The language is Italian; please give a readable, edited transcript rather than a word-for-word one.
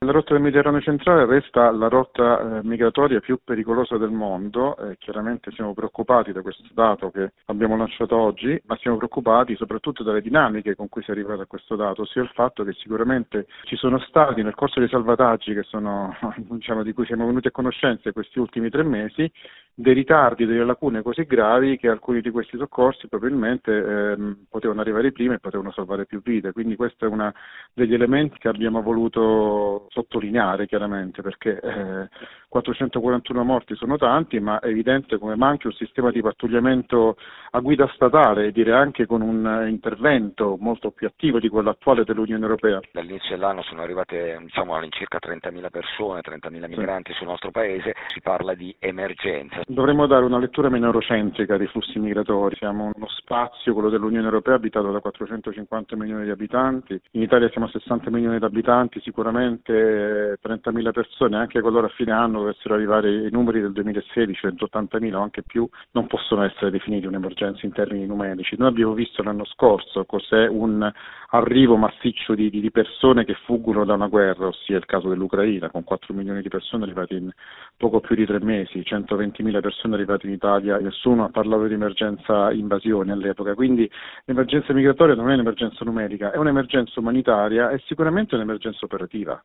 La rotta del Mediterraneo centrale resta la rotta migratoria più pericolosa del mondo. Chiaramente siamo preoccupati da questo dato che abbiamo lanciato oggi, ma siamo preoccupati soprattutto dalle dinamiche con cui si è arrivato a questo dato, ossia il fatto che sicuramente ci sono stati nel corso dei salvataggi che sono, di cui siamo venuti a conoscenza questi ultimi 3 mesi, dei ritardi, delle lacune così gravi che alcuni di questi soccorsi probabilmente potevano arrivare prima e potevano salvare più vite. Quindi questo è uno degli elementi che abbiamo voluto sottolineare chiaramente, perché 441 morti sono tanti, ma è evidente come manchi un sistema di pattugliamento a guida statale, e direi anche con un intervento molto più attivo di quello attuale dell'Unione Europea. Dall'inizio dell'anno sono arrivate all'incirca 30.000 persone, 30.000 migranti sul nostro paese, si parla di emergenza. Dovremmo dare una lettura meno eurocentrica dei flussi migratori. Siamo uno spazio, quello dell'Unione Europea, abitato da 450 milioni di abitanti, in Italia siamo 60 milioni di abitanti, sicuramente 30.000 persone, anche qualora a fine anno dovessero arrivare i numeri del 2016, 180.000 o anche più, non possono essere definiti un'emergenza in termini numerici. Noi abbiamo visto l'anno scorso cos'è un arrivo massiccio di persone che fuggono da una guerra, ossia il caso dell'Ucraina, con 4 milioni di persone arrivate in poco più di 3 mesi, 120.000 persone arrivate in Italia, nessuno ha parlato di emergenza invasione all'epoca. Quindi l'emergenza migratoria non è un'emergenza numerica, è un'emergenza umanitaria e sicuramente un'emergenza operativa.